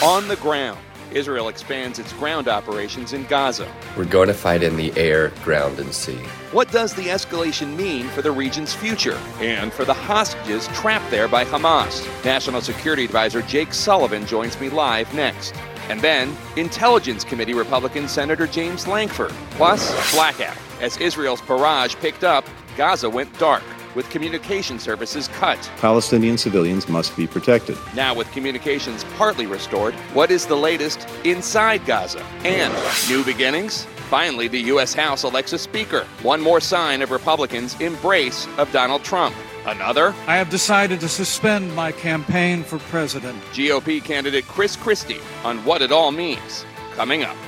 On the ground, Israel expands its ground operations in Gaza. We're going to fight in the air, ground, and sea. What does the escalation mean for the region's future and for the hostages trapped there by Hamas? National Security Advisor Jake Sullivan joins me live next. And then, Intelligence Committee Republican Senator James Lankford. Plus, blackout. As Israel's barrage picked up, Gaza went dark, with communication services cut. Palestinian civilians must be protected. Now, with communications partly restored, what is the latest inside Gaza? And new beginnings? Finally, the U.S. House elects a speaker. One more sign of Republicans' embrace of Donald Trump. Another? I have decided to suspend my campaign for president. GOP candidate Chris Christie on what it all means. Coming up.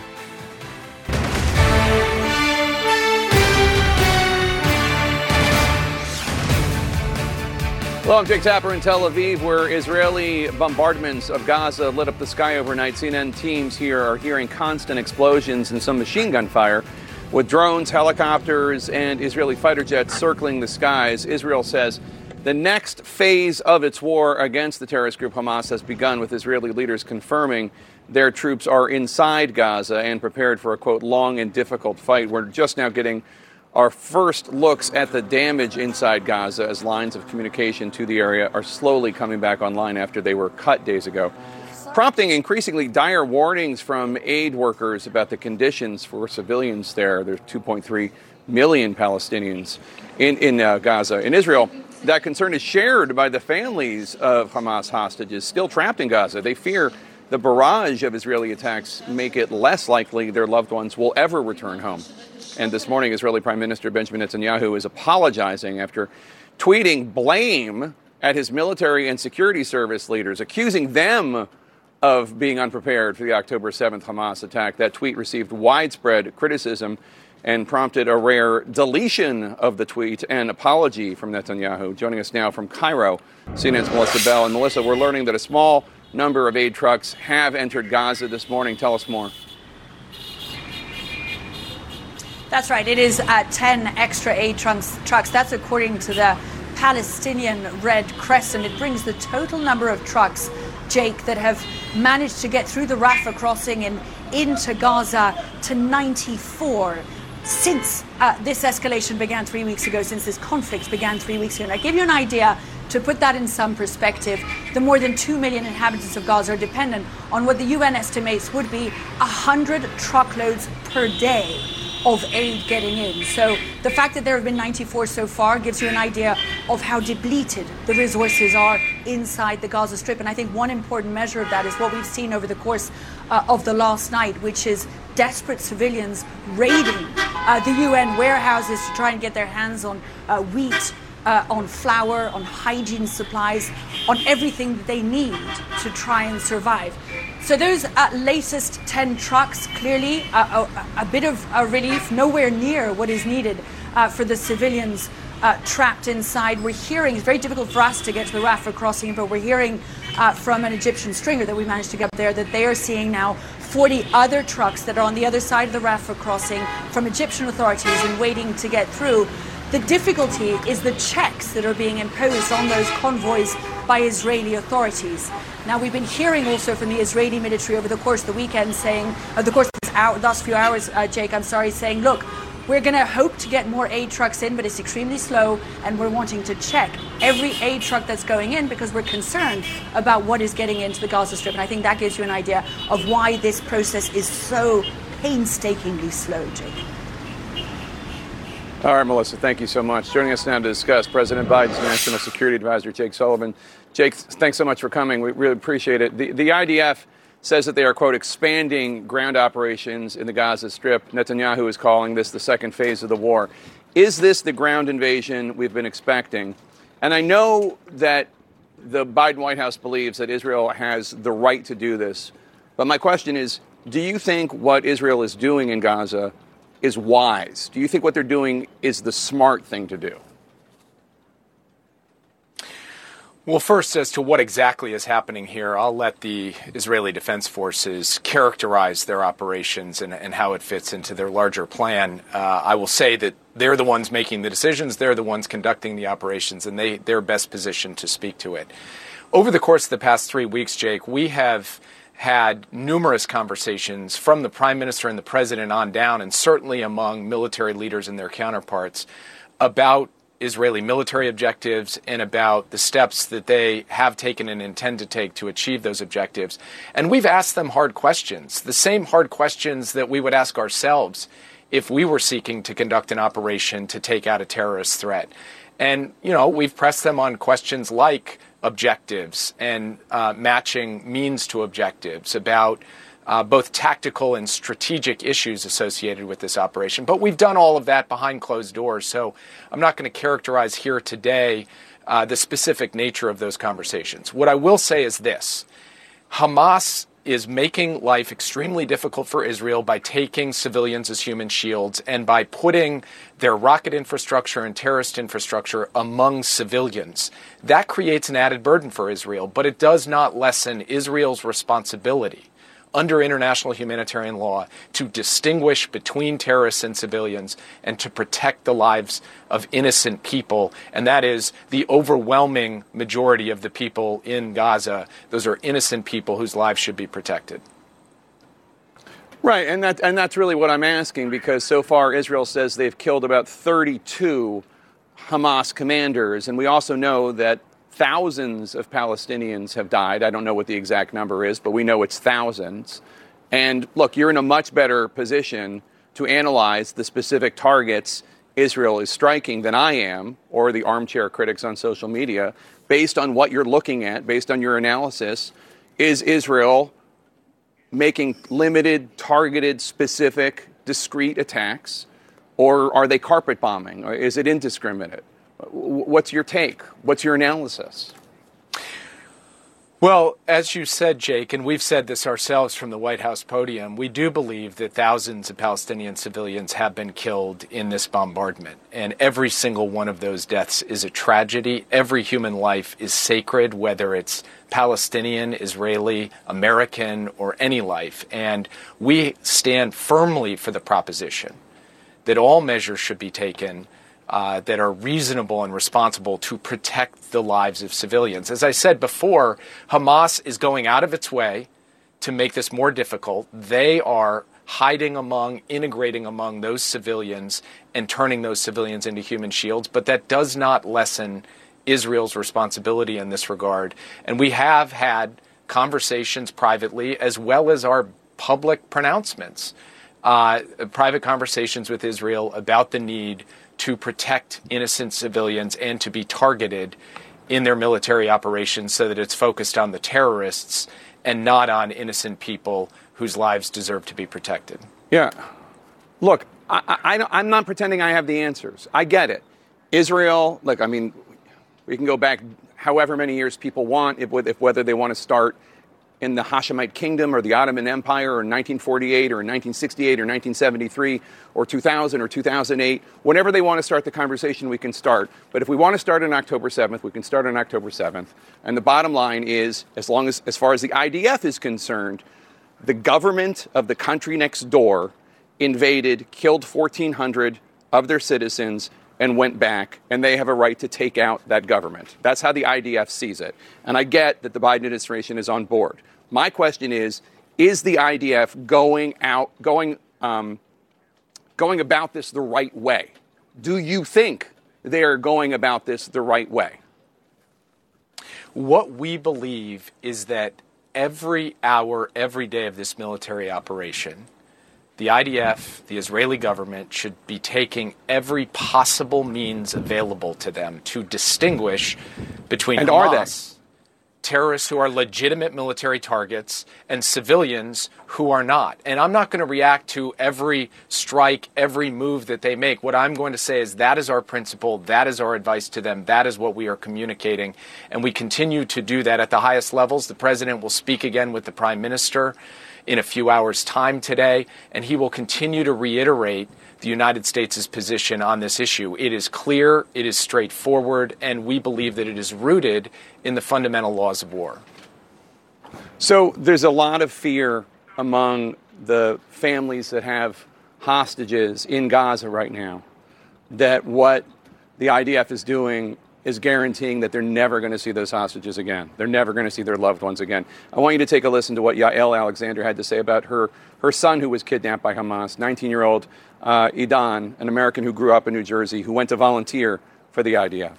Hello, I'm Jake Tapper in Tel Aviv, where Israeli bombardments of Gaza lit up the sky overnight. CNN teams here are hearing constant explosions and some machine gun fire, with drones, helicopters, and Israeli fighter jets circling the skies. Israel says the next phase of its war against the terrorist group Hamas has begun, with Israeli leaders confirming their troops are inside Gaza and prepared for a, quote, long and difficult fight. We're just now getting our first looks at the damage inside Gaza as lines of communication to the area are slowly coming back online after they were cut days ago, prompting increasingly dire warnings from aid workers about the conditions for civilians there. There's 2.3 million Palestinians in Gaza. In Israel, that concern is shared by the families of Hamas hostages still trapped in Gaza. They fear the barrage of Israeli attacks make it less likely their loved ones will ever return home. And this morning, Israeli Prime Minister Benjamin Netanyahu is apologizing after tweeting blame at his military and security service leaders, accusing them of being unprepared for the October 7th Hamas attack. That tweet received widespread criticism and prompted a rare deletion of the tweet and apology from Netanyahu. Joining us now from Cairo, CNN's Melissa Bell. And Melissa, we're learning that a small number of aid trucks have entered Gaza this morning. Tell us more. That's right. It is 10 extra aid trucks. That's according to the Palestinian Red Crescent. It brings the total number of trucks, Jake, that have managed to get through the Rafah crossing and into Gaza to 94 since this escalation began 3 weeks ago, since this conflict began 3 weeks ago. And I give you an idea, to put that in some perspective, the more than 2 million inhabitants of Gaza are dependent on what the UN estimates would be 100 truckloads per day of aid getting in. So the fact that there have been 94 so far gives you an idea of how depleted the resources are inside the Gaza Strip. And I think one important measure of that is what we've seen over the course of the last night, which is desperate civilians raiding the UN warehouses to try and get their hands on wheat, on flour, on hygiene supplies, on everything that they need to try and survive. So those latest 10 trucks, clearly a bit of a relief, nowhere near what is needed for the civilians trapped inside. We're hearing, it's very difficult for us to get to the Rafah crossing, but we're hearing from an Egyptian stringer that we managed to get up there that they are seeing now 40 other trucks that are on the other side of the Rafah crossing from Egyptian authorities and waiting to get through. The difficulty is the checks that are being imposed on those convoys by Israeli authorities. Now, we've been hearing also from the Israeli military over the course of the weekend saying, the course of this last few hours, Jake, saying, look, we're going to hope to get more aid trucks in, but it's extremely slow, and we're wanting to check every aid truck that's going in because we're concerned about what is getting into the Gaza Strip. And I think that gives you an idea of why this process is so painstakingly slow, Jake. All right, Melissa, thank you so much. Joining us now to discuss President Biden's National Security Advisor, Jake Sullivan. Jake, thanks so much for coming. We really appreciate it. The IDF says that they are, quote, expanding ground operations in the Gaza Strip. Netanyahu is calling this the second phase of the war. Is this the ground invasion we've been expecting? And I know that the Biden White House believes that Israel has the right to do this. But my question is, do you think what Israel is doing in Gaza is wise? Do you think what they're doing is the smart thing to do? Well, first, as to what exactly is happening here, I'll let the Israeli Defense Forces characterize their operations and how it fits into their larger plan. I will say that they're the ones making the decisions, they're the ones conducting the operations, and they're best positioned to speak to it. Over the course of the past 3 weeks, Jake, we have had numerous conversations from the prime minister and the president on down, and certainly among military leaders and their counterparts, about Israeli military objectives and about the steps that they have taken and intend to take to achieve those objectives. And we've asked them hard questions, the same hard questions that we would ask ourselves if we were seeking to conduct an operation to take out a terrorist threat. And, we've pressed them on questions like objectives and matching means to objectives, about both tactical and strategic issues associated with this operation. But we've done all of that behind closed doors, so I'm not going to characterize here today the specific nature of those conversations. What I will say is this: Hamas is making life extremely difficult for Israel by taking civilians as human shields and by putting their rocket infrastructure and terrorist infrastructure among civilians. That creates an added burden for Israel, but it does not lessen Israel's responsibility under international humanitarian law to distinguish between terrorists and civilians and to protect the lives of innocent people. And that is the overwhelming majority of the people in Gaza. Those are innocent people whose lives should be protected. Right, and that's really what I'm asking, because so far Israel says they've killed about 32 Hamas commanders, and we also know that thousands of Palestinians have died. I don't know what the exact number is, but we know it's thousands. And look, you're in a much better position to analyze the specific targets Israel is striking than I am, or the armchair critics on social media, based on what you're looking at, based on your analysis. Is Israel making limited, targeted, specific, discrete attacks, or are they carpet bombing, or is it indiscriminate? What's your take? What's your analysis? Well, as you said, Jake, and we've said this ourselves from the White House podium, we do believe that thousands of Palestinian civilians have been killed in this bombardment. And every single one of those deaths is a tragedy. Every human life is sacred, whether it's Palestinian, Israeli, American, or any life. And we stand firmly for the proposition that all measures should be taken that are reasonable and responsible to protect the lives of civilians. As I said before, Hamas is going out of its way to make this more difficult. They are hiding integrating among those civilians and turning those civilians into human shields. But that does not lessen Israel's responsibility in this regard. And we have had conversations privately, as well as our public pronouncements, private conversations with Israel about the need to protect innocent civilians and to be targeted in their military operations so that it's focused on the terrorists and not on innocent people whose lives deserve to be protected. Yeah. Look, I'm not pretending I have the answers. I get it. Israel, we can go back however many years people want, whether they want to start in the Hashemite Kingdom or the Ottoman Empire, or in 1948 or in 1968 or 1973 or 2000 or 2008. Whenever they want to start the conversation, we can start. But if we want to start on October 7th, we can start on October 7th. And the bottom line is, as far as the IDF is concerned, the government of the country next door invaded, killed 1,400 of their citizens, and went back, and they have a right to take out that government. That's how the IDF sees it. And I get that the Biden administration is on board. My question is the IDF going about this the right way? Do you think they're going about this the right way? What we believe is that every hour, every day of this military operation, the IDF, the Israeli government, should be taking every possible means available to them to distinguish between Hamas, terrorists who are legitimate military targets, and civilians who are not. And I'm not going to react to every strike, every move that they make. What I'm going to say is that is our principle, that is our advice to them, that is what we are communicating. And we continue to do that at the highest levels. The president will speak again with the prime minister in a few hours' time today, and he will continue to reiterate the United States' position on this issue. It is clear, it is straightforward, and we believe that it is rooted in the fundamental laws of war. So there's a lot of fear among the families that have hostages in Gaza right now that what the IDF is doing is guaranteeing that they're never going to see those hostages again. They're never going to see their loved ones again. I want you to take a listen to what Yael Alexander had to say about her son who was kidnapped by Hamas, 19-year-old Idan, an American who grew up in New Jersey, who went to volunteer for the IDF.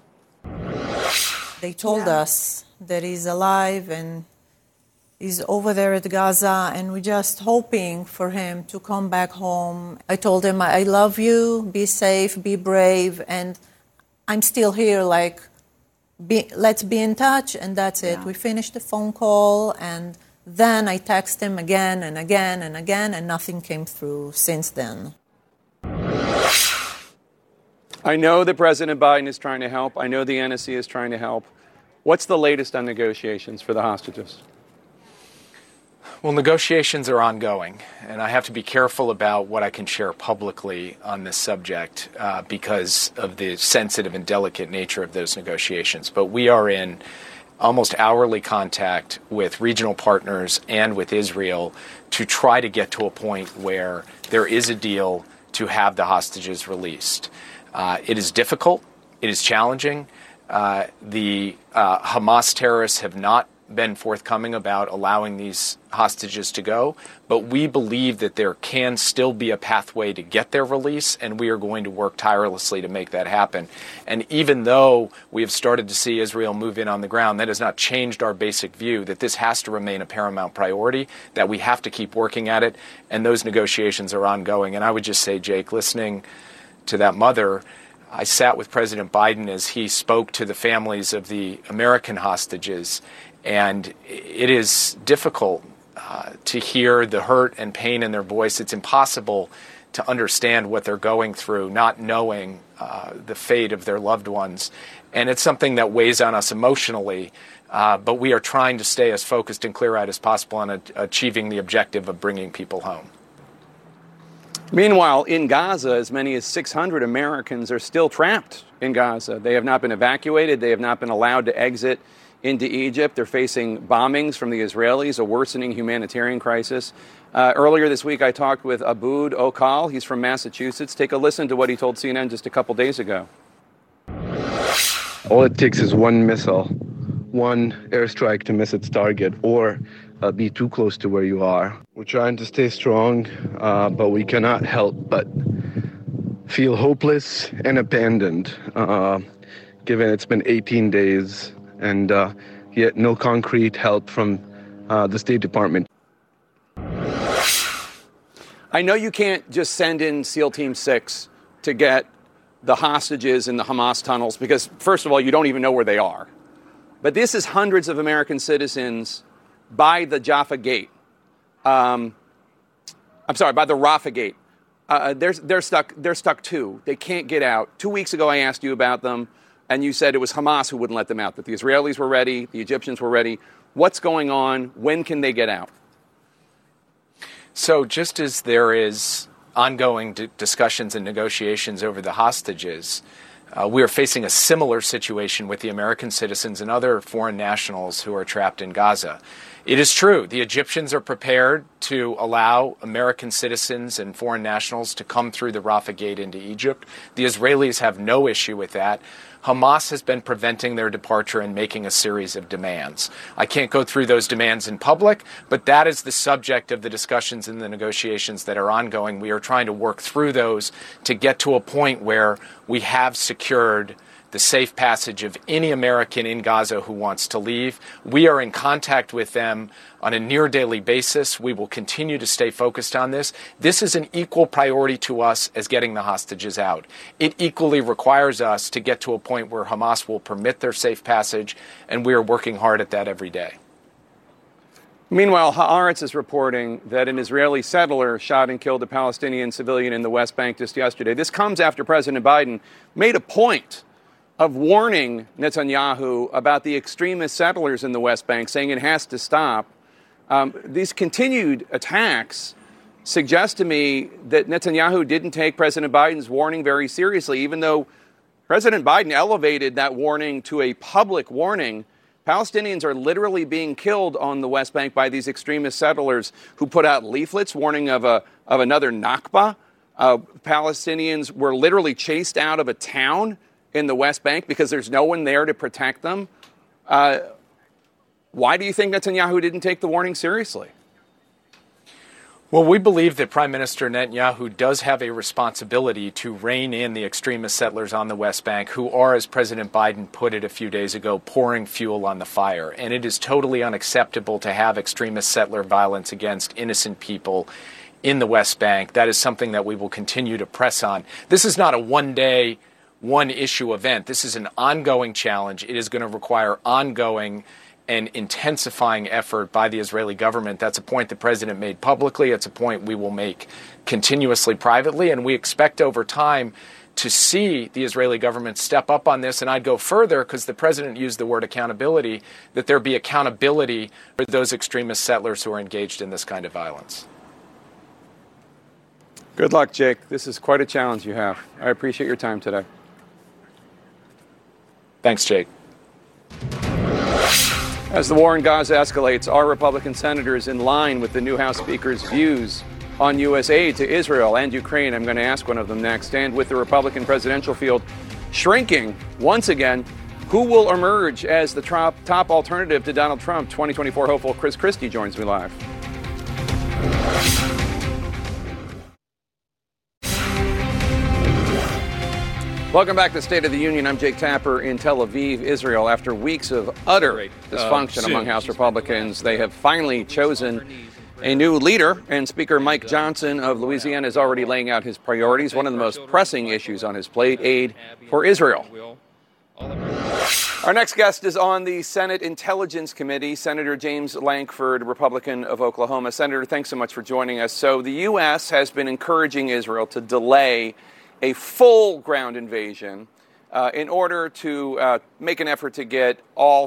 They told us that he's alive and he's over there at Gaza, and we're just hoping for him to come back home. I told him, I love you, be safe, be brave, and I'm still here, let's be in touch, and that's it. We finished the phone call, and then I text him again and again and again, and nothing came through since then. I know that President Biden is trying to help. I know the NSC is trying to help. What's the latest on negotiations for the hostages? Well, negotiations are ongoing, and I have to be careful about what I can share publicly on this subject because of the sensitive and delicate nature of those negotiations. But we are in almost hourly contact with regional partners and with Israel to try to get to a point where there is a deal to have the hostages released. It is difficult. It is challenging. The Hamas terrorists have not been forthcoming about allowing these hostages to go, but we believe that there can still be a pathway to get their release, and we are going to work tirelessly to make that happen. And even though we have started to see Israel move in on the ground, that has not changed our basic view that this has to remain a paramount priority, that we have to keep working at it, and those negotiations are ongoing. And I would just say, Jake, listening to that mother, I sat with President Biden as he spoke to the families of the American hostages, and it is difficult to hear the hurt and pain in their voice. It's impossible to understand what they're going through, not knowing the fate of their loved ones. And it's something that weighs on us emotionally, but we are trying to stay as focused and clear-eyed as possible on achieving the objective of bringing people home. Meanwhile, in Gaza, as many as 600 Americans are still trapped in Gaza. They have not been evacuated. They have not been allowed to exit into Egypt. They're facing bombings from the Israelis, a worsening humanitarian crisis. Earlier this week, I talked with Aboud Okal. He's from Massachusetts. Take a listen to what he told CNN just a couple days ago. All it takes is one missile, one airstrike to miss its target, or be too close to where you are. We're trying to stay strong, but we cannot help but feel hopeless and abandoned, given it's been 18 days and yet no concrete help from the State Department. I know you can't just send in SEAL Team 6 to get the hostages in the Hamas tunnels because, first of all, you don't even know where they are. But this is hundreds of American citizens by the Jaffa Gate. By the Rafah Gate. They're stuck too. They can't get out. 2 weeks ago, I asked you about them, and you said it was Hamas who wouldn't let them out, that the Israelis were ready, the Egyptians were ready. What's going on? When can they get out? So just as there is ongoing discussions and negotiations over the hostages, we are facing a similar situation with the American citizens and other foreign nationals who are trapped in Gaza. It is true, the Egyptians are prepared to allow American citizens and foreign nationals to come through the Rafah Gate into Egypt. The Israelis have no issue with that. Hamas has been preventing their departure and making a series of demands. I can't go through those demands in public, but that is the subject of the discussions and the negotiations that are ongoing. We are trying to work through those to get to a point where we have secured the safe passage of any American in Gaza who wants to leave. We are in contact with them on a near daily basis. We will continue to stay focused on this. This is an equal priority to us as getting the hostages out. It equally requires us to get to a point where Hamas will permit their safe passage, and we are working hard at that every day. Meanwhile, Haaretz is reporting that an Israeli settler shot and killed a Palestinian civilian in the West Bank just yesterday. This comes after President Biden made a point of warning Netanyahu about the extremist settlers in the West Bank, saying it has to stop. These continued attacks suggest to me that Netanyahu didn't take President Biden's warning very seriously, even though President Biden elevated that warning to a public warning. Palestinians are literally being killed on the West Bank by these extremist settlers who put out leaflets warning of another Nakba. Palestinians were literally chased out of a town in the West Bank because there's no one there to protect them. Why do you think Netanyahu didn't take the warning seriously? Well, we believe that Prime Minister Netanyahu does have a responsibility to rein in the extremist settlers on the West Bank who are, as President Biden put it a few days ago, pouring fuel on the fire. And it is totally unacceptable to have extremist settler violence against innocent people in the West Bank. That is something that we will continue to press on. This is not a one-day, one-issue event. This is an ongoing challenge. It is going to require ongoing and intensifying effort by the Israeli government. That's a point the president made publicly. It's a point we will make continuously privately. And we expect over time to see the Israeli government step up on this. And I'd go further, because the president used the word accountability, that there be accountability for those extremist settlers who are engaged in this kind of violence. Good luck, Jake. This is quite a challenge you have. I appreciate your time today. Thanks, Jake. As the war in Gaza escalates, are Republican senators in line with the new House Speaker's views on U.S. aid to Israel and Ukraine? I'm going to ask one of them next. And with the Republican presidential field shrinking once again, who will emerge as the top alternative to Donald Trump? 2024 hopeful Chris Christie joins me live. Welcome back to State of the Union. I'm Jake Tapper in Tel Aviv, Israel. After weeks of utter dysfunction among House Republicans, they have finally chosen a new leader, and Speaker Mike Johnson of Louisiana is already laying out his priorities. One of the most pressing issues on his plate, aid for Israel. Our next guest is on the Senate Intelligence Committee, Senator James Lankford, Republican of Oklahoma. Senator, thanks so much for joining us. So the U.S. has been encouraging Israel to delay a full ground invasion in order to make an effort to get all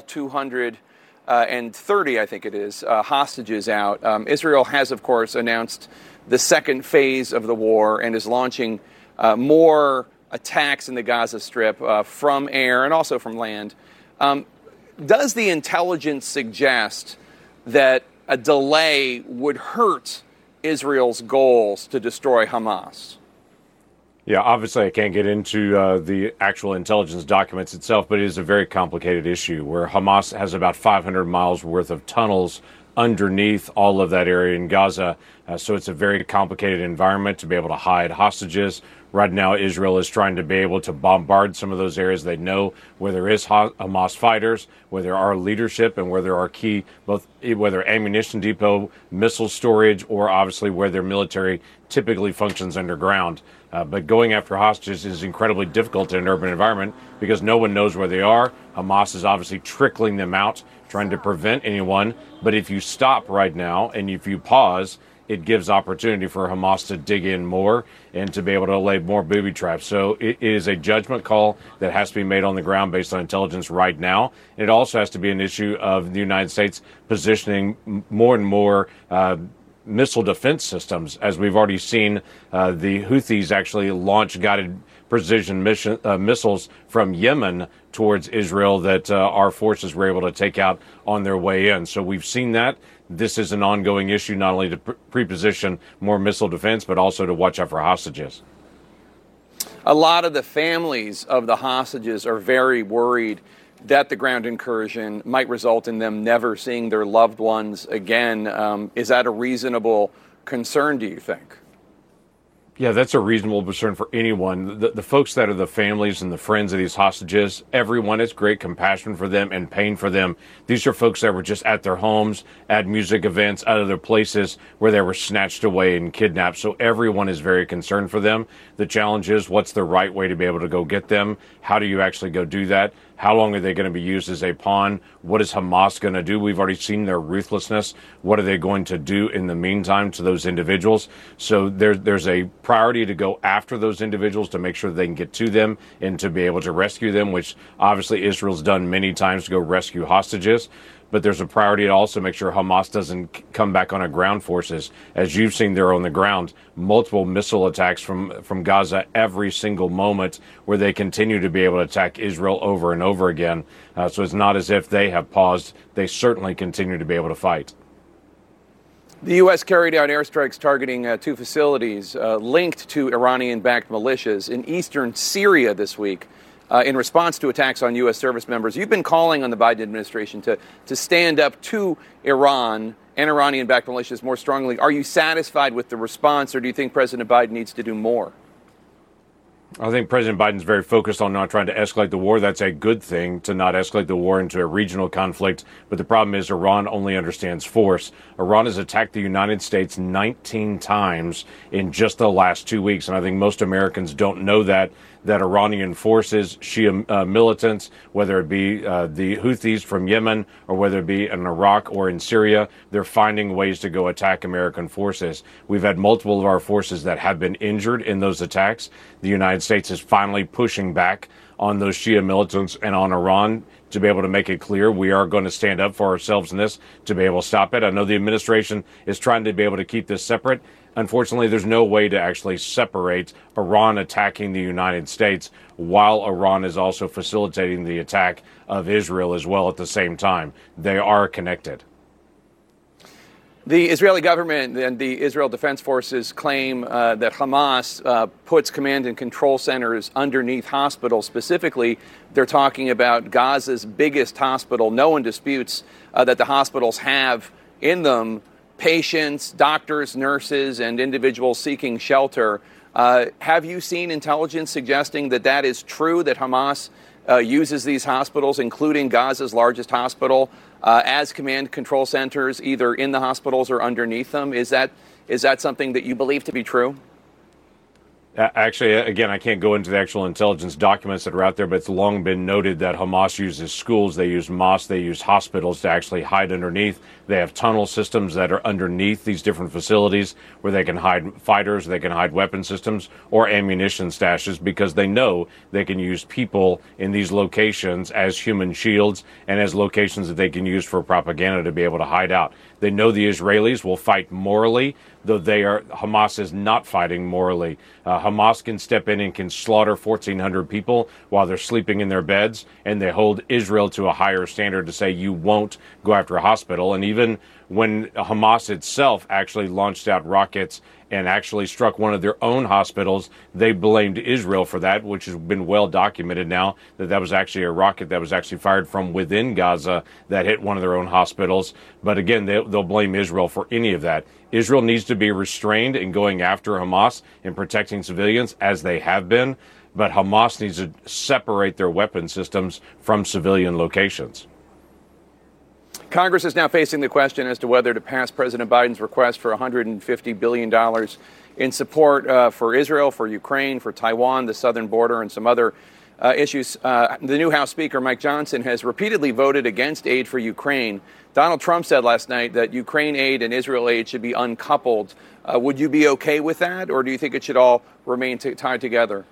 230, I think it is, hostages out. Israel has, of course, announced the second phase of the war and is launching more attacks in the Gaza Strip from air and also from land. Does the intelligence suggest that a delay would hurt Israel's goals to destroy Hamas? Yeah, obviously I can't get into the actual intelligence documents itself, but it is a very complicated issue where Hamas has about 500 miles worth of tunnels underneath all of that area in Gaza. So it's a very complicated environment to be able to hide hostages. Right now, Israel is trying to be able to bombard some of those areas they know where there is Hamas fighters, where there are leadership, and where there are key, both whether ammunition depot, missile storage, or obviously where their military typically functions underground. But going after hostages is incredibly difficult in an urban environment because no one knows where they are. Hamas is obviously trickling them out, trying to prevent anyone. But if you stop right now and if you pause, it gives opportunity for Hamas to dig in more and to be able to lay more booby traps. So it is a judgment call that has to be made on the ground based on intelligence right now. It also has to be an issue of the United States positioning more and more missile defense systems. As we've already seen, the Houthis actually launch guided precision missiles from Yemen towards Israel that our forces were able to take out on their way in. So we've seen that. This is an ongoing issue, not only to pre-position more missile defense, but also to watch out for hostages. A lot of the families of the hostages are very worried that the ground incursion might result in them never seeing their loved ones again. Is that a reasonable concern, do you think? Yeah, that's a reasonable concern for anyone. The folks that are the families and the friends of these hostages, everyone has great compassion for them and pain for them. These are folks that were just at their homes, at music events, out of their places where they were snatched away and kidnapped. So everyone is very concerned for them. The challenge is, what's the right way to be able to go get them? How do you actually go do that? How long are they going to be used as a pawn? What is Hamas going to do? We've already seen their ruthlessness. What are they going to do in the meantime to those individuals? So there's a priority to go after those individuals to make sure they can get to them and to be able to rescue them, which obviously Israel's done many times to go rescue hostages. But there's a priority to also make sure Hamas doesn't come back on our ground forces. As you've seen there on the ground, multiple missile attacks from Gaza every single moment where they continue to be able to attack Israel over and over again. So it's not as if they have paused. They certainly continue to be able to fight. The U.S. carried out airstrikes targeting two facilities linked to Iranian-backed militias in eastern Syria this week. in response to attacks on U.S. service members. You've been calling on the Biden administration to stand up to Iran and Iranian-backed militias more strongly. Are you satisfied with the response, or do you think President Biden needs to do more? I think President Biden's very focused on not trying to escalate the war. That's a good thing, to not escalate the war into a regional conflict. But the problem is Iran only understands force. Iran has attacked the United States 19 times in just the last 2 weeks. And I think most Americans don't know that Iranian forces, Shia militants, whether it be the Houthis from Yemen or whether it be in Iraq or in Syria, they're finding ways to go attack American forces. We've had multiple of our forces that have been injured in those attacks. The United States is finally pushing back on those Shia militants and on Iran to be able to make it clear we are going to stand up for ourselves in this to be able to stop it. I know the administration is trying to be able to keep this separate. Unfortunately, there's no way to actually separate Iran attacking the United States while Iran is also facilitating the attack of Israel as well at the same time. They are connected. The Israeli government and the Israel Defense Forces claim that Hamas puts command and control centers underneath hospitals. Specifically, they're talking about Gaza's biggest hospital. No one disputes that the hospitals have in them patients, doctors, nurses, and individuals seeking shelter. Have you seen intelligence suggesting that that is true, that Hamas uses these hospitals, including Gaza's largest hospital, as command control centers, either in the hospitals or underneath them? Is that something that you believe to be true? Actually, again, I can't go into the actual intelligence documents that are out there, but it's long been noted that Hamas uses schools, they use mosques, they use hospitals to actually hide underneath. They have tunnel systems that are underneath these different facilities where they can hide fighters, they can hide weapon systems or ammunition stashes, because they know they can use people in these locations as human shields and as locations that they can use for propaganda to be able to hide out. They know the Israelis will fight morally, though Hamas is not fighting morally. Hamas can step in and can slaughter 1,400 people while they're sleeping in their beds, and they hold Israel to a higher standard to say you won't go after a hospital. And even when Hamas itself actually launched out rockets and actually struck one of their own hospitals, they blamed Israel for that, which has been well documented now, that was actually a rocket that was actually fired from within Gaza that hit one of their own hospitals. But again, they'll blame Israel for any of that. Israel needs to be restrained in going after Hamas and protecting civilians, as they have been, but Hamas needs to separate their weapon systems from civilian locations. Congress is now facing the question as to whether to pass President Biden's request for $150 billion in support for Israel, for Ukraine, for Taiwan, the southern border, and some other issues. The new House Speaker, Mike Johnson, has repeatedly voted against aid for Ukraine. Donald Trump said last night that Ukraine aid and Israel aid should be uncoupled. Would you be okay with that, or do you think it should all remain tied together?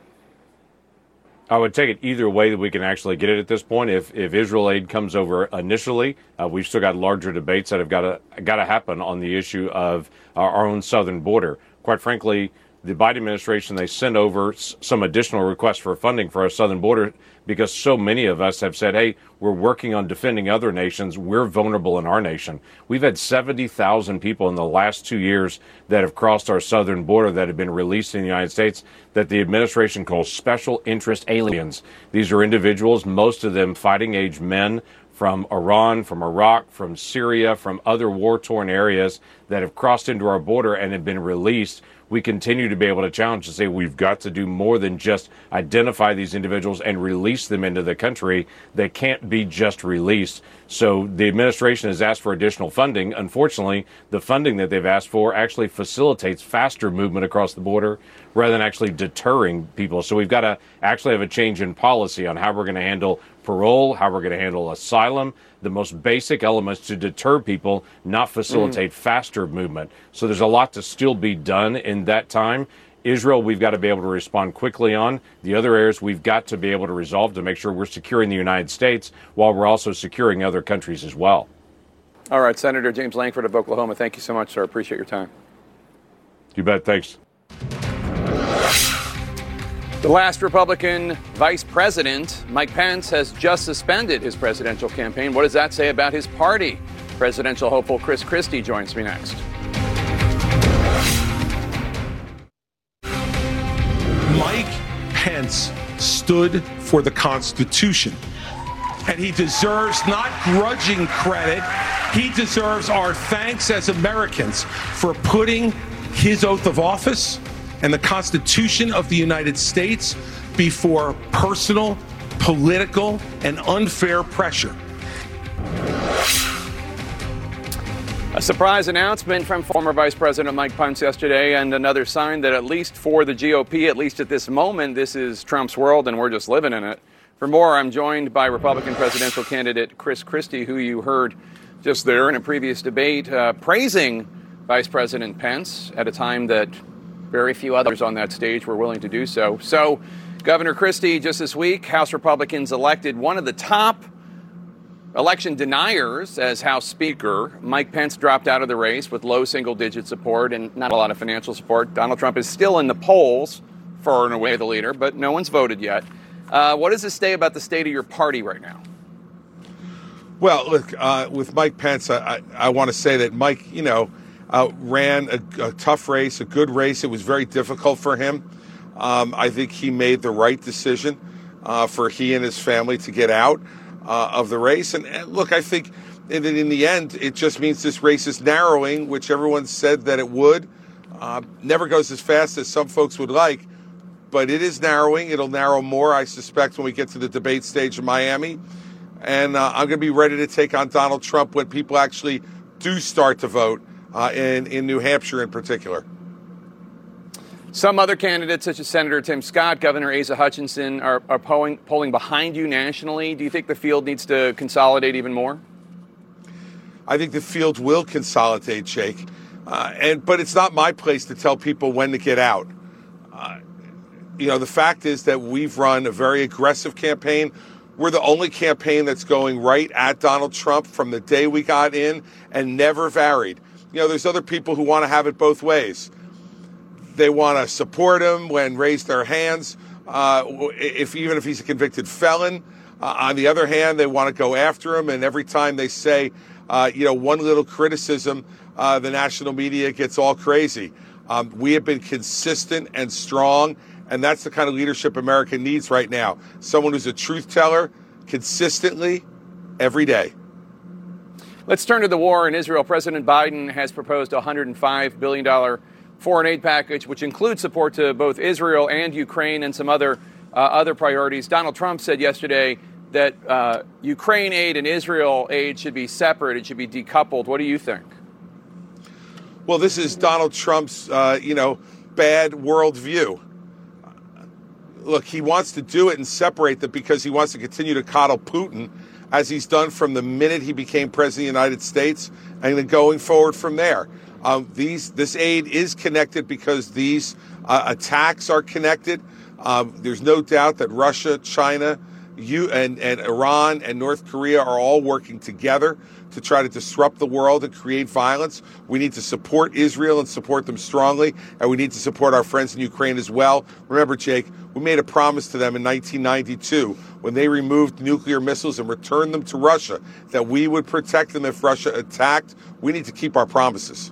I would take it either way that we can actually get it at this point. If Israel aid comes over initially, we've still got larger debates that have got to happen on the issue of our own southern border. Quite frankly, the Biden administration, they sent over some additional requests for funding for our southern border because so many of us have said, hey, we're working on defending other nations. We're vulnerable in our nation. We've had 70,000 people in the last 2 years that have crossed our southern border that have been released in the United States that the administration calls special interest aliens. These are individuals, most of them fighting-age men from Iran, from Iraq, from Syria, from other war-torn areas that have crossed into our border and have been released. We continue to be able to challenge and say we've got to do more than just identify these individuals and release them into the country. They can't be just released. So the administration has asked for additional funding. Unfortunately, the funding that they've asked for actually facilitates faster movement across the border rather than actually deterring people. So we've got to actually have a change in policy on how we're going to handle parole, how we're going to handle asylum, the most basic elements to deter people, not facilitate faster movement. So there's a lot to still be done in that time. Israel, we've got to be able to respond quickly on. The other areas we've got to be able to resolve to make sure we're securing the United States while we're also securing other countries as well. All right, Senator James Lankford of Oklahoma, thank you so much, sir. Appreciate your time. You bet. Thanks. The last Republican vice president, Mike Pence, has just suspended his presidential campaign. What does that say about his party? Presidential hopeful Chris Christie joins me next. Mike Pence stood for the Constitution. And he deserves not grudging credit. He deserves our thanks as Americans for putting his oath of office and the Constitution of the United States before personal, political, and unfair pressure. A surprise announcement from former Vice President Mike Pence yesterday, and another sign that at least for the GOP, at least at this moment, this is Trump's world and we're just living in it. For more, I'm joined by Republican presidential candidate Chris Christie, who you heard just there in a previous debate, praising Vice President Pence at a time that very few others on that stage were willing to do so. So, Governor Christie, just this week, House Republicans elected one of the top election deniers as House Speaker. Mike Pence dropped out of the race with low single-digit support and not a lot of financial support. Donald Trump is still in the polls, far and away the leader, but no one's voted yet. What does this say about the state of your party right now? Well, look, with Mike Pence, I want to say that Mike, ran a tough race, a good race. It was very difficult for him. I think he made the right decision for he and his family to get out of the race. And look, I think in the end, it just means this race is narrowing, which everyone said that it would. Never goes as fast as some folks would like, but it is narrowing. It'll narrow more, I suspect, when we get to the debate stage in Miami. And I'm going to be ready to take on Donald Trump when people actually do start to vote in New Hampshire in particular. Some other candidates, such as Senator Tim Scott, Governor Asa Hutchinson, are polling behind you nationally. Do you think the field needs to consolidate even more? I think the field will consolidate, Jake. But it's not my place to tell people when to get out. The fact is that we've run a very aggressive campaign. We're the only campaign that's going right at Donald Trump from the day we got in and never varied. There's other people who want to have it both ways. They want to support him when raise their hands, even if he's a convicted felon. On the other hand, they want to go after him, and every time they say, one little criticism, the national media gets all crazy. We have been consistent and strong, and that's the kind of leadership America needs right now. Someone who's a truth teller consistently every day. Let's turn to the war in Israel. President Biden has proposed a $105 billion foreign aid package, which includes support to both Israel and Ukraine and some other priorities. Donald Trump said yesterday that Ukraine aid and Israel aid should be separate. It should be decoupled. What do you think? Well, this is Donald Trump's, bad worldview. Look, he wants to do it and separate them because he wants to continue to coddle Putin, as he's done from the minute he became president of the United States, and then going forward from there. This aid is connected because these attacks are connected. There's no doubt that Russia, China, and Iran and North Korea are all working together to try to disrupt the world and create violence. We need to support Israel and support them strongly, and we need to support our friends in Ukraine as well. Remember, Jake, we made a promise to them in 1992 when they removed nuclear missiles and returned them to Russia that we would protect them if Russia attacked. We need to keep our promises.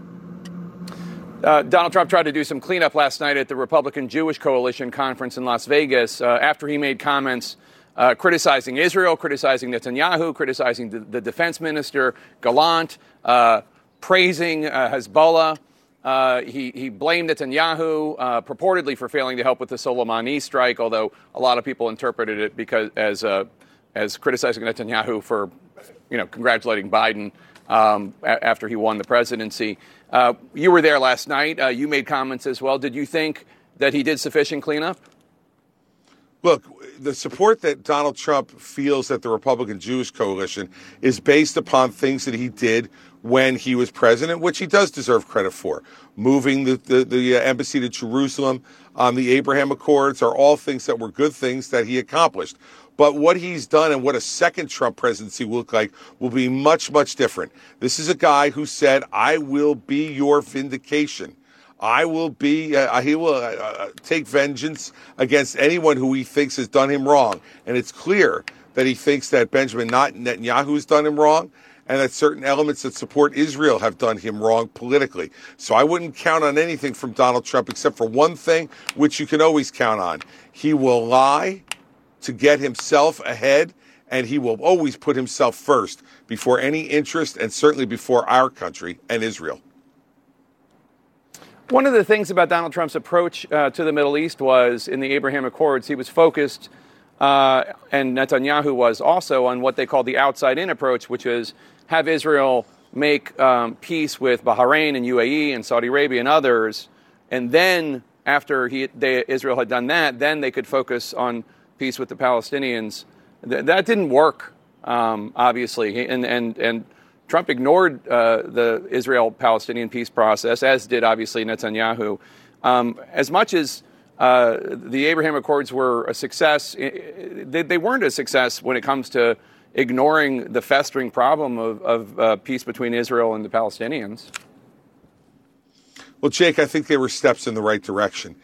Donald Trump tried to do some cleanup last night at the Republican Jewish Coalition conference in Las Vegas after he made comments criticizing Israel, criticizing Netanyahu, criticizing the defense minister, Gallant, praising Hezbollah. He blamed Netanyahu purportedly for failing to help with the Soleimani strike, although a lot of people interpreted it because as criticizing Netanyahu for congratulating Biden after he won the presidency. You were there last night. You made comments as well. Did you think that he did sufficient cleanup? Look, the support that Donald Trump feels that the Republican Jewish Coalition is based upon things that he did when he was president, which he does deserve credit for. Moving the embassy to Jerusalem, the Abraham Accords are all things that were good things that he accomplished. But what he's done and what a second Trump presidency will look like will be much, much different. This is a guy who said, I will be your vindication. I will be, he will take vengeance against anyone who he thinks has done him wrong. And it's clear that he thinks that Benjamin Netanyahu has done him wrong. and that certain elements that support Israel have done him wrong politically. So I wouldn't count on anything from Donald Trump except for one thing, which you can always count on. He will lie to get himself ahead, and he will always put himself first before any interest, and certainly before our country and Israel. One of the things about Donald Trump's approach to the Middle East was in the Abraham Accords, he was focused, and Netanyahu was also, on what they call the outside-in approach, which is have Israel make peace with Bahrain and UAE and Saudi Arabia and others, and then after Israel had done that, then they could focus on peace with the Palestinians. That didn't work, obviously, and Trump ignored the Israel-Palestinian peace process, as did, obviously, Netanyahu. As much as the Abraham Accords were a success, they weren't a success when it comes to ignoring the festering problem of peace between Israel and the Palestinians. Well, Jake, I think they were steps in the right direction.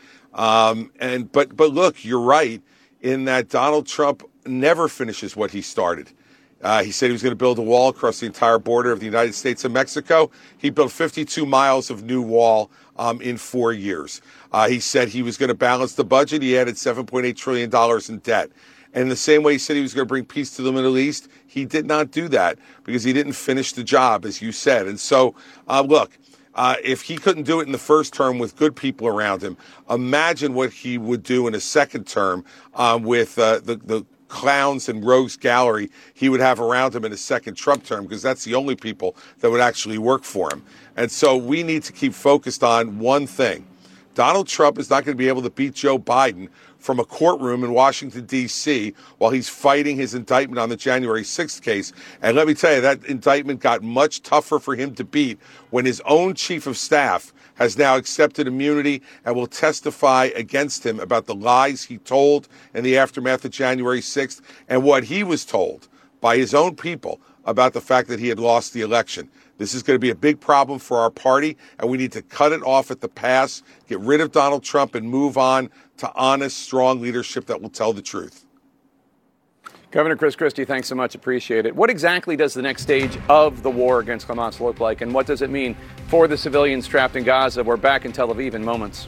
But look, you're right in that Donald Trump never finishes what he started. He said he was going to build a wall across the entire border of the United States and Mexico. He built 52 miles of new wall in 4 years. He said he was going to balance the budget. He added $7.8 trillion in debt. And in the same way he said he was going to bring peace to the Middle East, he did not do that because he didn't finish the job, as you said. And so, look, if he couldn't do it in the first term with good people around him, imagine what he would do in a second term with the clowns and rogues gallery he would have around him in his second Trump term, because that's the only people that would actually work for him. And so we need to keep focused on one thing. Donald Trump is not going to be able to beat Joe Biden from a courtroom in Washington, D.C. while he's fighting his indictment on the January 6th case. And let me tell you, that indictment got much tougher for him to beat when his own chief of staff has now accepted immunity and will testify against him about the lies he told in the aftermath of January 6th and what he was told by his own people about the fact that he had lost the election. This is going to be a big problem for our party, and we need to cut it off at the pass, get rid of Donald Trump, and move on to honest, strong leadership that will tell the truth. Governor Chris Christie, thanks so much. Appreciate it. What exactly does the next stage of the war against Hamas look like, and what does it mean for the civilians trapped in Gaza? We're back in Tel Aviv in moments.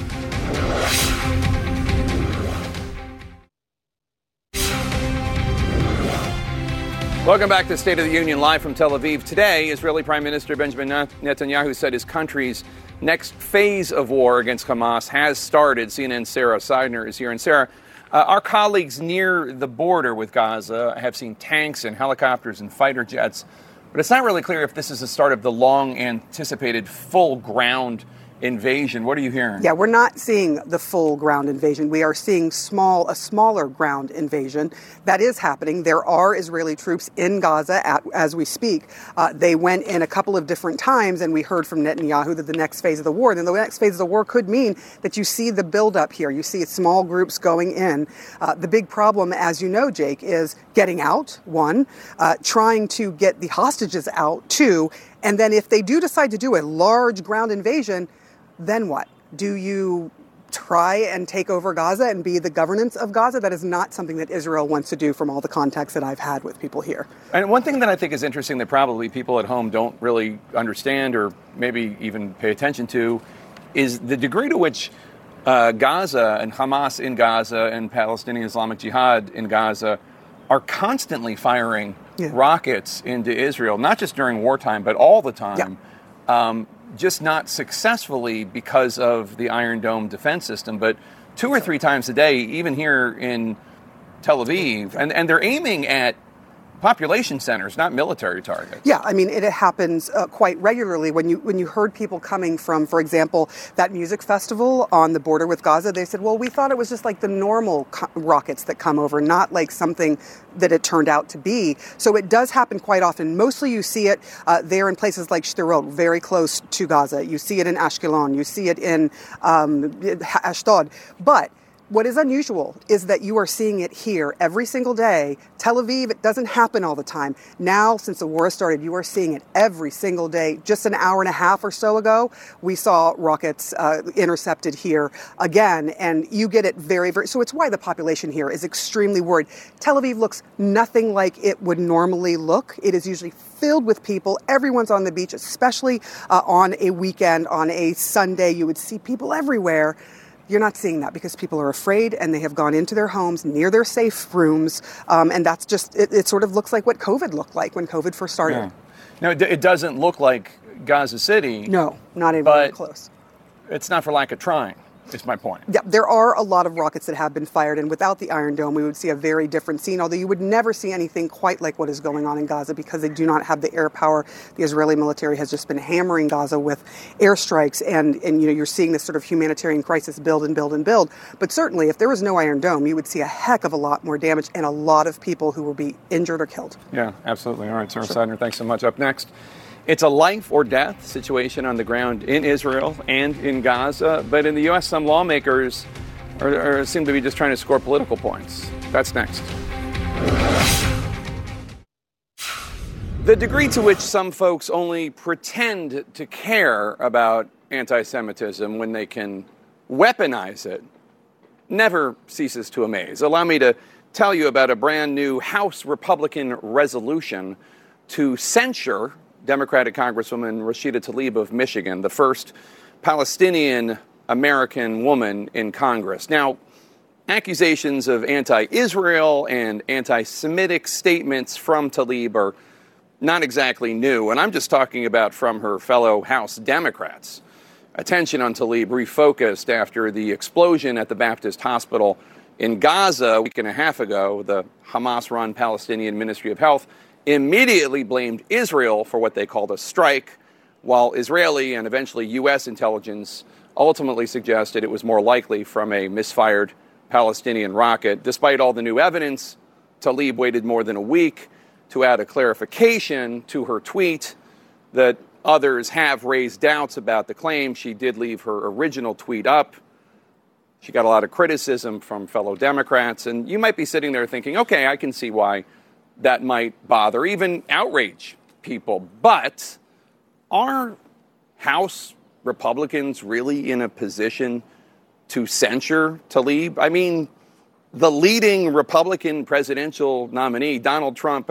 Welcome back to State of the Union, live from Tel Aviv. Today, Israeli Prime Minister Benjamin Netanyahu said his country's next phase of war against Hamas has started. CNN's Sarah Seidner is here. And Sarah, our colleagues near the border with Gaza have seen tanks and helicopters and fighter jets, but it's not really clear if this is the start of the long-anticipated full ground invasion. What are you hearing? Yeah, we're not seeing the full ground invasion. We are seeing a smaller ground invasion. That is happening. There are Israeli troops in Gaza as we speak. They went in a couple of different times, and we heard from Netanyahu that the next phase of the war, then the next phase of the war could mean that you see the buildup here. You see small groups going in. The big problem, as you know, Jake, is getting out, one, trying to get the hostages out, two, and then if they do decide to do a large ground invasion, then what? Do you try and take over Gaza and be the governance of Gaza? That is not something that Israel wants to do from all the contacts that I've had with people here. And one thing that I think is interesting that probably people at home don't really understand or maybe even pay attention to is the degree to which Gaza and Hamas in Gaza and Palestinian Islamic Jihad in Gaza are constantly firing rockets into Israel, not just during wartime, but all the time. Yeah. Just not successfully because of the Iron Dome defense system, but 2 or 3 times a day, even here in Tel Aviv. And they're aiming at population centers, not military targets. Yeah, I mean, it happens quite regularly. When you heard people coming from, for example, that music festival on the border with Gaza, they said, well, we thought it was just like the normal rockets that come over, not like something that it turned out to be. So it does happen quite often. Mostly you see it there in places like Sderot, very close to Gaza. You see it in Ashkelon. You see it in Ashdod. But What is unusual is that you are seeing it here every single day. Tel Aviv, it doesn't happen all the time. Now, since the war started, you are seeing it every single day. Just an hour and a half or so ago, we saw rockets intercepted here again, and you get it very, very... So it's why the population here is extremely worried. Tel Aviv looks nothing like it would normally look. It is usually filled with people. Everyone's on the beach, especially on a weekend, on a Sunday. You would see people everywhere. You're not seeing that because people are afraid and they have gone into their homes near their safe rooms. And that's just, it sort of looks like what COVID looked like when COVID first started. Yeah. No, it doesn't look like Gaza City. No, not even close. It's not for lack of trying, is my point. Yeah, there are a lot of rockets that have been fired, and without the Iron Dome, we would see a very different scene, although you would never see anything quite like what is going on in Gaza because they do not have the air power. The Israeli military has just been hammering Gaza with airstrikes, and you're seeing this sort of humanitarian crisis build and build and build. But certainly, if there was no Iron Dome, you would see a heck of a lot more damage and a lot of people who will be injured or killed. Yeah, absolutely. All right, Sarah Seidner, thanks so much. Up next, it's a life or death situation on the ground in Israel and in Gaza, but in the U.S., some lawmakers seem to be just trying to score political points. That's next. The degree to which some folks only pretend to care about anti-Semitism when they can weaponize it never ceases to amaze. Allow me to tell you about a brand new House Republican resolution to censure Democratic Congresswoman Rashida Tlaib of Michigan, the first Palestinian-American woman in Congress. Now, accusations of anti-Israel and anti-Semitic statements from Tlaib are not exactly new, and I'm just talking about from her fellow House Democrats. Attention on Tlaib refocused after the explosion at the Baptist Hospital in Gaza a week and a half ago. The Hamas-run Palestinian Ministry of Health immediately blamed Israel for what they called a strike, while Israeli and eventually U.S. intelligence ultimately suggested it was more likely from a misfired Palestinian rocket. Despite all the new evidence, Tlaib waited more than a week to add a clarification to her tweet that others have raised doubts about the claim. She did leave her original tweet up. She got a lot of criticism from fellow Democrats, and you might be sitting there thinking, okay, I can see why that might bother, even outrage people. But are House Republicans really in a position to censure Tlaib? I mean, the leading Republican presidential nominee, Donald Trump,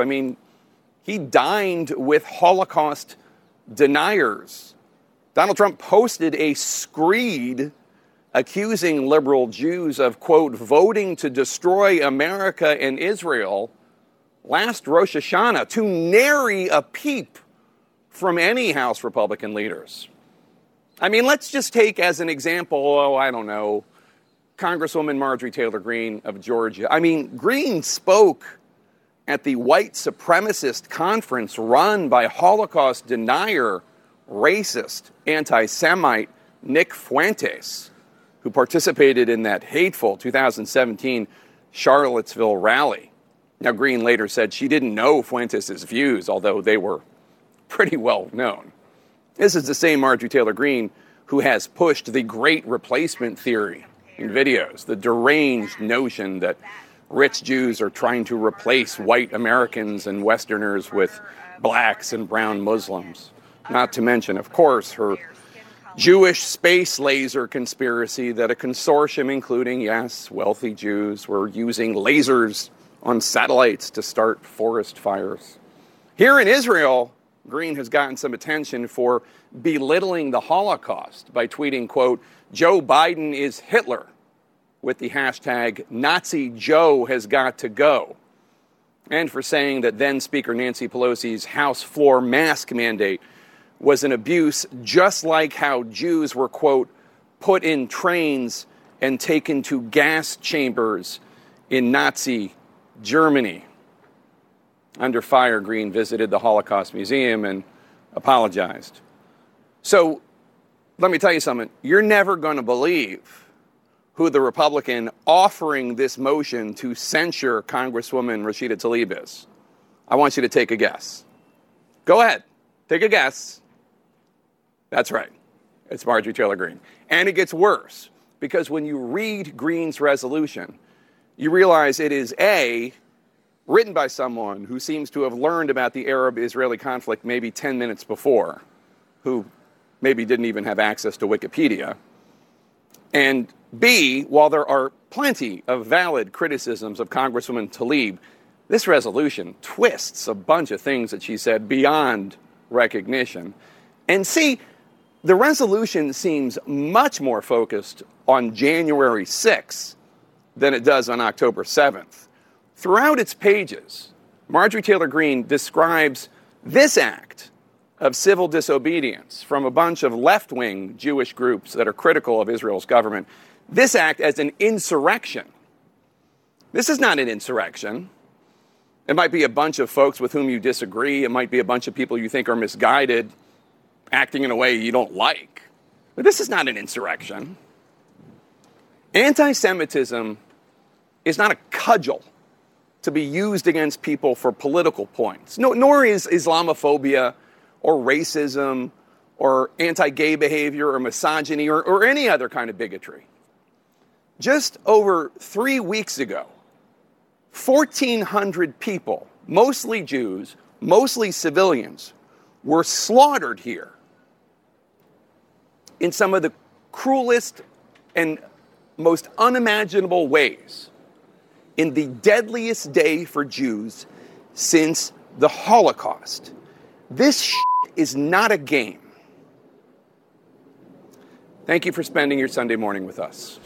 he dined with Holocaust deniers. Donald Trump posted a screed accusing liberal Jews of, quote, voting to destroy America and Israel last Rosh Hashanah, to nary a peep from any House Republican leaders. Let's just take as an example, Congresswoman Marjorie Taylor Greene of Georgia. Greene spoke at the white supremacist conference run by Holocaust denier, racist, anti-Semite Nick Fuentes, who participated in that hateful 2017 Charlottesville rally. Now, Greene later said she didn't know Fuentes' views, although they were pretty well known. This is the same Marjorie Taylor Greene who has pushed the great replacement theory in videos, the deranged notion that rich Jews are trying to replace white Americans and Westerners with blacks and brown Muslims. Not to mention, of course, her Jewish space laser conspiracy that a consortium, including, yes, wealthy Jews, were using lasers on satellites to start forest fires. Here in Israel, Greene has gotten some attention for belittling the Holocaust by tweeting, quote, Joe Biden is Hitler, with the hashtag Nazi Joe has got to go, and for saying that then Speaker Nancy Pelosi's House floor mask mandate was an abuse, just like how Jews were, quote, put in trains and taken to gas chambers in Nazi Germany. Under fire, Greene visited the Holocaust Museum and apologized. So let me tell you something. You're never going to believe who the Republican offering this motion to censure Congresswoman Rashida Tlaib is. I want you to take a guess. Go ahead. Take a guess. That's right. It's Marjorie Taylor Greene. And it gets worse. because when you read Green's resolution, you realize it is A, written by someone who seems to have learned about the Arab-Israeli conflict maybe 10 minutes before, who maybe didn't even have access to Wikipedia. And B, while there are plenty of valid criticisms of Congresswoman Tlaib, this resolution twists a bunch of things that she said beyond recognition. And C, the resolution seems much more focused on January 6th than it does on October 7th. Throughout its pages, Marjorie Taylor Greene describes this act of civil disobedience from a bunch of left-wing Jewish groups that are critical of Israel's government, this act as an insurrection. This is not an insurrection. It might be a bunch of folks with whom you disagree. It might be a bunch of people you think are misguided, acting in a way you don't like. But this is not an insurrection. Anti-Semitism is not a cudgel to be used against people for political points. Nor is Islamophobia or racism or anti-gay behavior or misogyny or any other kind of bigotry. Just over 3 weeks ago, 1,400 people, mostly Jews, mostly civilians, were slaughtered here in some of the cruelest and most unimaginable ways, in the deadliest day for Jews since the Holocaust. This is not a game. Thank you for spending your Sunday morning with us.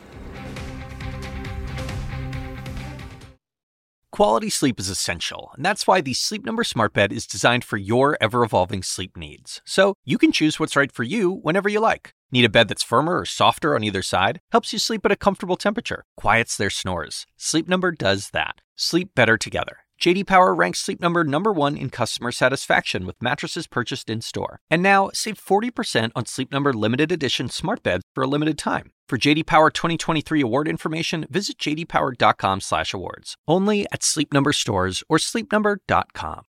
Quality sleep is essential, and that's why the Sleep Number Smart Bed is designed for your ever-evolving sleep needs. So you can choose what's right for you whenever you like. Need a bed that's firmer or softer on either side? Helps you sleep at a comfortable temperature. Quiets their snores. Sleep Number does that. Sleep better together. J.D. Power ranks Sleep Number #1 in customer satisfaction with mattresses purchased in-store. And now, save 40% on Sleep Number limited edition smart beds for a limited time. For J.D. Power 2023 award information, visit jdpower.com/awards. Only at Sleep Number stores or sleepnumber.com.